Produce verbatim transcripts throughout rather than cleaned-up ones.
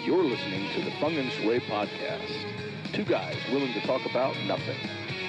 You're listening to the Feng and Shui podcast. Two guys willing to talk about nothing.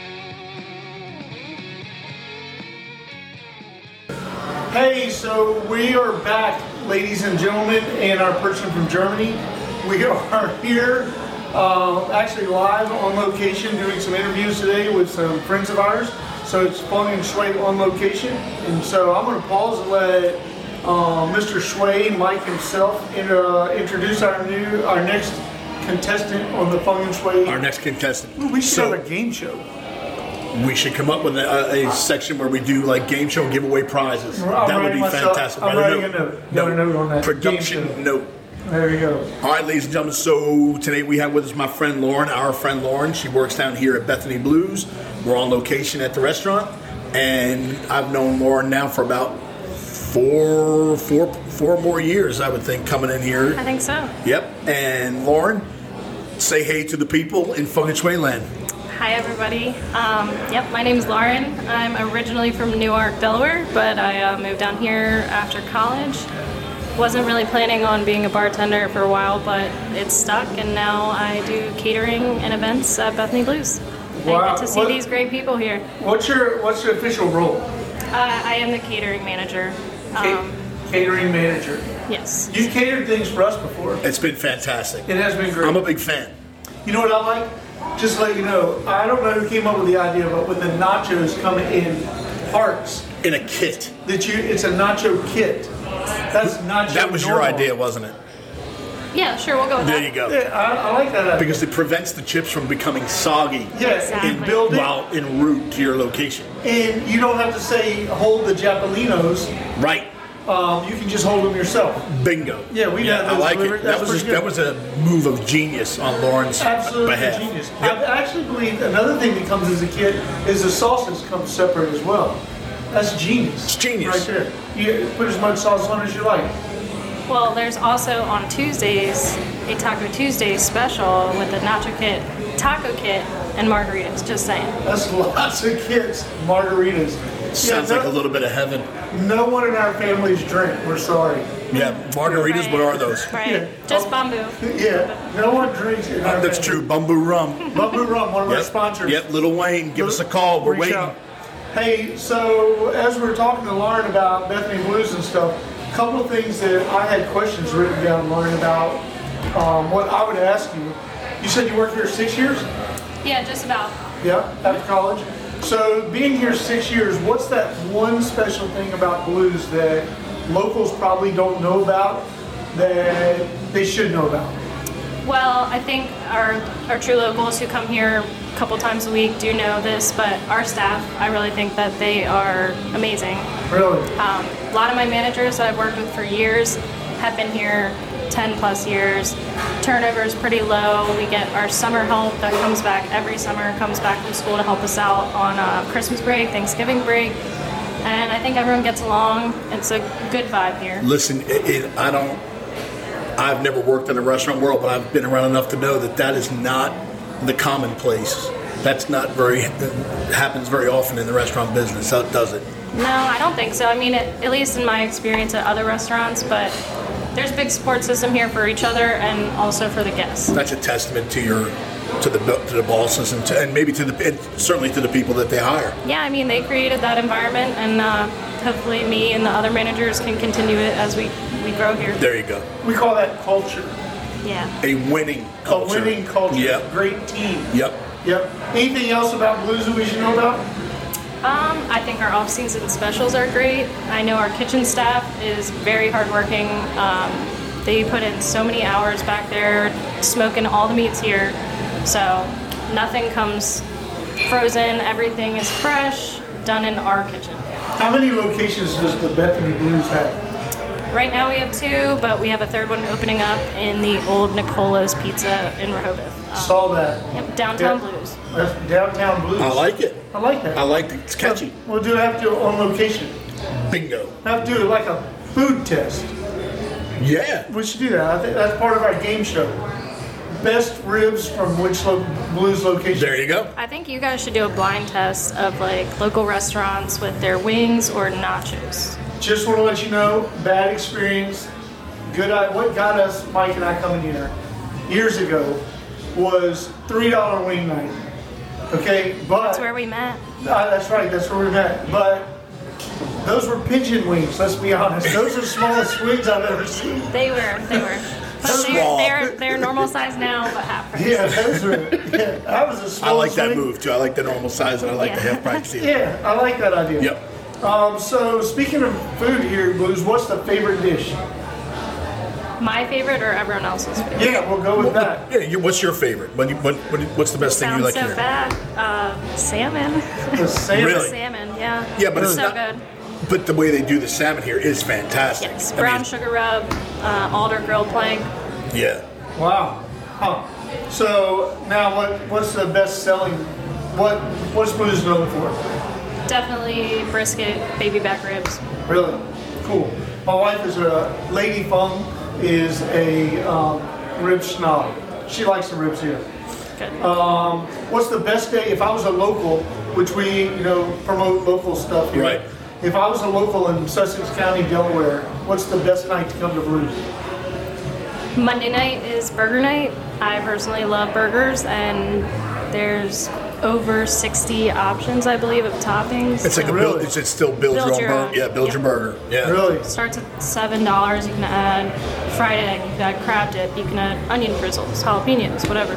Hey, so we are back, ladies and gentlemen, and our person from Germany. We are here, uh, actually live on location, doing some interviews today with some friends of ours. So it's Feng and Shui on location, and so I'm going to pause and let uh, Mister Shui, Mike himself, in, uh, introduce our new, our next contestant on the Feng and Shui. Our next contestant. We should So- have a game show. We should come up with a, a section where we do like game show giveaway prizes. I'm that would writing be myself- fantastic. I'm Write writing a note. Got a note on that. Production Game show. note. There you go. All right, ladies and gentlemen. So today we have with us my friend Lauren, our friend Lauren. She works down here at Bethany Blues. We're on location at the restaurant, and I've known Lauren now for about four, four, four more years, I would think, coming in here. I think so. Yep. And Lauren, say hey to the people in Feng and Shui land. Hi, everybody. Um, yep, my name is Lauren. I'm originally from Newark, Delaware, but I uh, moved down here after college. Wasn't really planning on being a bartender for a while, but it stuck, and now I do catering and events at Bethany Blues. Wow. I get to see What- these great people here. What's your What's your official role? Uh, I am the catering manager. Ca- Um, catering manager. yes. You catered things for us before. It's been fantastic. It has been great. I'm a big fan. You know what I like? Just to let you know, I don't know who came up with the idea, but when the nachos come in parts, In a kit. that you it's a nacho kit. That's nacho. That was your normal. idea, wasn't it? Yeah, sure, we'll go with There that. you go. Yeah, I, I like that idea. Because it prevents the chips from becoming soggy Yeah, Exactly. and build it, while en route to your location. and you don't have to say hold the Japalinos. Right. Um, you can just hold them yourself. Bingo. Yeah, we got I those like delivered. it. That That's was pretty a, that good. was a move of genius on Lauren's Absolutely behalf. genius. Yep. I actually believe another thing that comes as a kit is the sauces come separate as well. That's genius. It's genius. Right there. You put as much sauce on as you like. Well, there's also on Tuesdays a Taco Tuesday special with a nacho kit, taco kit, and margaritas. Just saying. That's lots of kits, margaritas. Sounds yeah, no, like a little bit of heaven. No one in our families drink. We're sorry. Yeah, margaritas, Right. what are those? Right. Yeah. Just Oh. bamboo. Yeah, no one drinks in our That's family. true. Bamboo rum. Bamboo Rum, one of our Yep. sponsors. Yep, Little Wayne, give us a call. We're Reach waiting. out. Hey, so as we were talking to Lauren about Bethany Blues and stuff, a couple of things that I had questions written down, Lauren, about um, what I would ask you. You said you worked here six years? Yeah, just about. Yeah, after college. So being here six years, what's that one special thing about blues that locals probably don't know about that they should know about? Well, I think our our true locals who come here a couple times a week do know this, but our staff, I really think that they are amazing. Really? Um, a lot of my managers that I've worked with for years have been here ten plus years. Turnover is pretty low. We get our summer help that comes back every summer, comes back from school to help us out on uh, Christmas break, Thanksgiving break. And I think everyone gets along. It's a good vibe here. Listen, it, it, I don't, I've never worked in the restaurant world, but I've been around enough to know that that is not the commonplace. That's not very, that happens very often in the restaurant business, does it? No, I don't think so. I mean, it, at least in my experience at other restaurants, but there's a big support system here for each other and also for the guests. That's a testament to your, to the to the bosses and, to, and maybe to the, and certainly to the people that they hire. Yeah, I mean, they created that environment, and uh, hopefully me and the other managers can continue it as we, we grow here. There you go. We call that culture. Yeah. A winning culture. A winning culture. Yep. Great team. Yep. Yep. Anything else about blues that we should know about? Um, I think our off-season specials are great. I know our kitchen staff is very hardworking. Um, they put in so many hours back there smoking all the meats here. So nothing comes frozen. Everything is fresh, done in our kitchen. How many locations does the Bethany Blues have? Right now we have two, but we have a third one opening up in the old Nicola's Pizza in Rehoboth. Um, Saw that. Yep, Downtown Yeah. Blues. That's downtown blues. I like it. I like that. I like it. It's catchy. We'll do have to do it on location. Bingo. Have to do it like a food test. Yeah. We should do that. I think that's part of our game show. Best ribs from which lo- blues location? There you go. I think you guys should do a blind test of like local restaurants with their wings or nachos. Just want to let you know, bad experience. Good. I, what got us, Mike and I, coming here years ago was three dollar wing night. Okay, but That's where we met. Uh, that's right. That's where we met. But those were pigeon wings. Let's be honest. Those are the smallest wings I've ever seen. They were, they were. But Small. they're, they're they're normal size now, but half price. Yeah, those were. Yeah, that was the I smallest. like that wing. move too. I like the normal size, and I like the Yeah. half price deal. Yeah, I like that idea. Yep. Um, so speaking of food here, Blues, what's the favorite dish? My favorite or everyone else's favorite? Yeah, we'll go with that. Yeah, you, what's your favorite? What, do you- what, what, what's the best thing you Sounds like so here? bad. Uh, salmon. The salmon. Really? Salmon, yeah. Yeah, but it's so not- good. But the way they do the salmon here is fantastic. Yes, I brown mean, sugar rub, uh, alder grilled plank. Yeah. Wow. Huh. So now, what what's the best selling? What what's Blues known for? Definitely brisket, baby back ribs. Really cool. My wife is a Lady Fung is a um, rib snob. She likes the ribs here. Good. Um, what's the best day? If I was a local, which we you know promote local stuff here. Right. If I was a local in Sussex County, Delaware, what's the best night to come to Blues? Monday night is burger night. I personally love burgers, and there's over sixty options, I believe, of toppings. It's like a Really? build. It's, it's still build, Build your own your burger. own. Yeah, build Yep. your burger. Yeah. Really? Starts at seven dollars. You can add fried egg, you can add crab dip, you can add onion drizzles, jalapenos, whatever.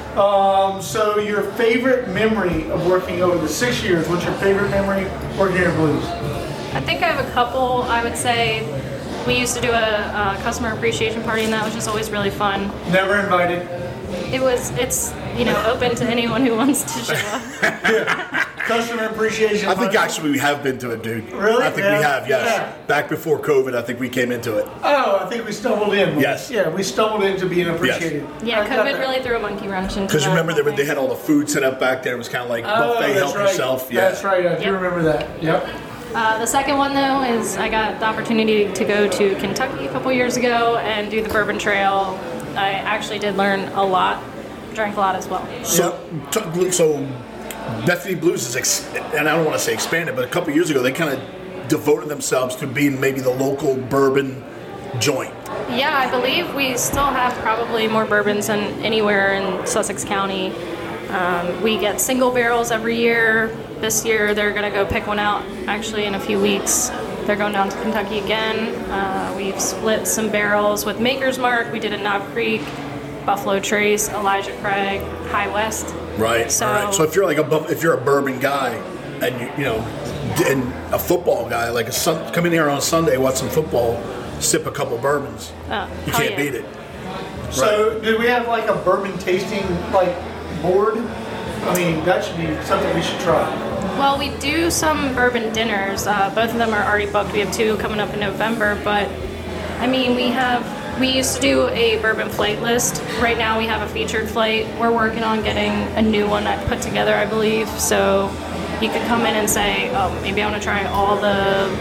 Um, so your favorite memory of working over the six years? What's your favorite memory working here at Blues? I think I have a couple. I would say we used to do a, a customer appreciation party, and that was just always really fun. Never invited. It was, it's, you know, open to anyone who wants to show up. Customer appreciation. I think party. actually we have been to it, dude. Really? I think Yeah. we have. Yes. Yeah. Back before COVID, I think we came into it. Oh, I think we stumbled in. Yes. Yeah, we stumbled into being appreciated. Yeah, I got COVID that. really threw a monkey wrench into Because that remember they, whole were- they thing. had all the food set up back there. It was kind of like Oh, buffet, that's help right. yourself. Yeah. That's right. I do Yep. remember that. Yep. Uh, the second one, though, is I got the opportunity to go to Kentucky a couple years ago and do the Bourbon Trail. I actually did learn a lot, drank a lot as well. So, t- so Bethany Blues is, ex- and I don't want to say expanded, but a couple years ago they kind of devoted themselves to being maybe the local bourbon joint. Yeah, I believe we still have probably more bourbons than anywhere in Sussex County. Um, we get single barrels every year. This year they're going to go pick one out actually in a few weeks. They're going down to Kentucky again. Uh, we've split some barrels with Maker's Mark. We did a Knob Creek, Buffalo Trace, Elijah Craig, High West. Right. So- right. So if you're like a buff- if you're a bourbon guy, and you you know, and a football guy, like a sun, come in here on Sunday, watch some football, sip a couple bourbons, Oh, you hell can't yeah. beat it. So, do we have like a bourbon tasting like board? I mean, that should be something we should try. Well, we do some bourbon dinners. Uh, both of them are already booked. We have two coming up in November, but I mean, we have, we used to do a bourbon flight list. Right now we have a featured flight. We're working on getting a new one that put together, I believe. So you could come in and say, oh, maybe I want to try all the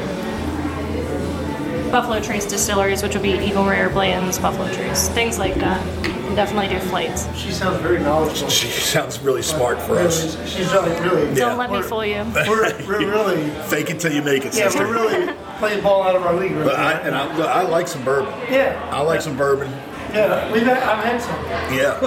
Buffalo Trace distilleries, which would be Eagle Rare, Bland's, Buffalo Trace, things like that. And definitely do flights. She sounds very knowledgeable. She sounds really smart for us. Really, she's like really. Yeah. Don't let me We're- fool you. We're, we're really. Fake it till you make it, Yeah, sister. we're really playing ball out of our league right But I, now. and I, I like some bourbon. Yeah. I like some bourbon. Yeah, we've had, I've had some. Yeah.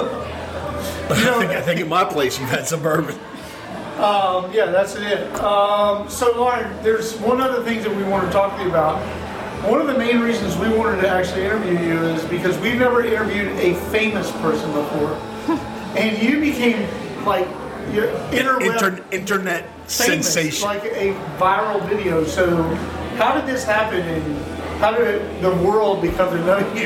I think I think at my place you've had some bourbon. Um, yeah, that's it. Um, so, Lauren, there's one other thing that we want to talk to you about. One of the main reasons we wanted to actually interview you is because we've never interviewed a famous person before, and you became like your interweb Inter- internet famous, sensation. like a viral video. So, how did this happen, and how did the world become to know you?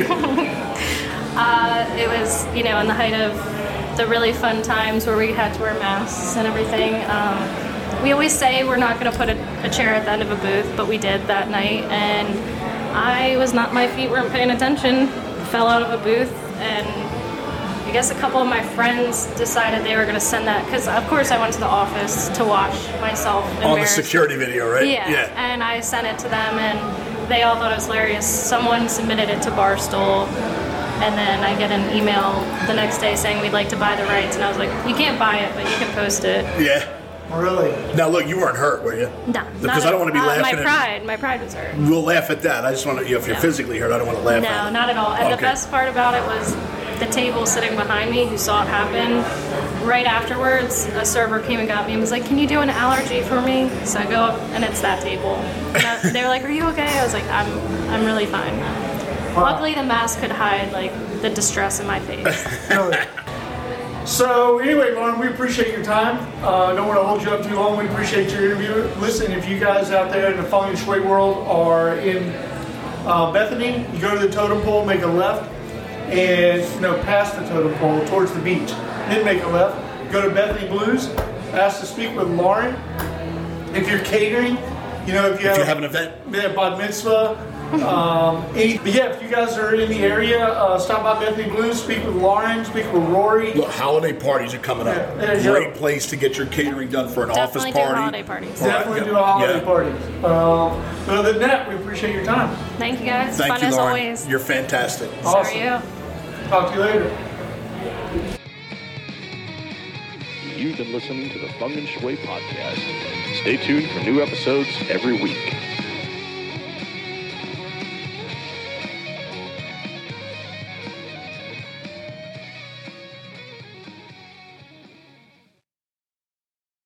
Uh, it was, you know, in the height of the really fun times where we had to wear masks and everything. Um, we always say we're not going to put a, a chair at the end of a booth, but we did that night, and I was not, my feet weren't paying attention, fell out of a booth, and I guess a couple of my friends decided they were going to send that, because of course I went to the office to watch myself On the embarrassed. security video, right? Yeah. and I sent it to them, and they all thought it was hilarious. Someone submitted it to Barstool, and then I get an email the next day saying we'd like to buy the rights, and I was like, you can't buy it, but you can post it. Yeah. Really? Now look, you weren't hurt, were you? No, Because I don't want to be uh, laughing My at. pride, my pride was hurt. We'll laugh at that. I just want to. You know, if you're No. physically hurt, I don't want to laugh No, at it. not at all. And the Okay. best part about it was the table sitting behind me who saw it happen. Right afterwards, a server came and got me and was like, "Can you do an allergy for me?" So I go up, and it's that table. And I, they were like, "Are you okay?" I was like, "I'm, I'm really fine." Wow. Luckily, the mask could hide like the distress in my face. Really. So anyway, Lauren, we appreciate your time. I uh, don't want to hold you up too long. We appreciate your interview. Listen, if you guys out there in the feng shui world are in uh, Bethany, you go to the totem pole, make a left, and you know, past the totem pole towards the beach. Then make a left. Go to Bethany Blues. Ask to speak with Lauren. If you're catering, you know, if you, If have, you have an event. yeah, bat mitzvah. um, any, but yeah, if you guys are in the area, uh, stop by Bethany Blues, speak with Lauren, speak with Rory. Look, holiday parties are coming up. Yeah, there you Great go. place to get your catering done for an Definitely office do party. holiday parties. Or- Definitely yeah, do a holiday yeah. party. Um, but other than that, we appreciate your time. Thank you guys. Thank Fun you, as Lauren. always. You're fantastic. So Awesome. are you. Talk to you later. You've been listening to the Feng and Shui podcast. Stay tuned for new episodes every week.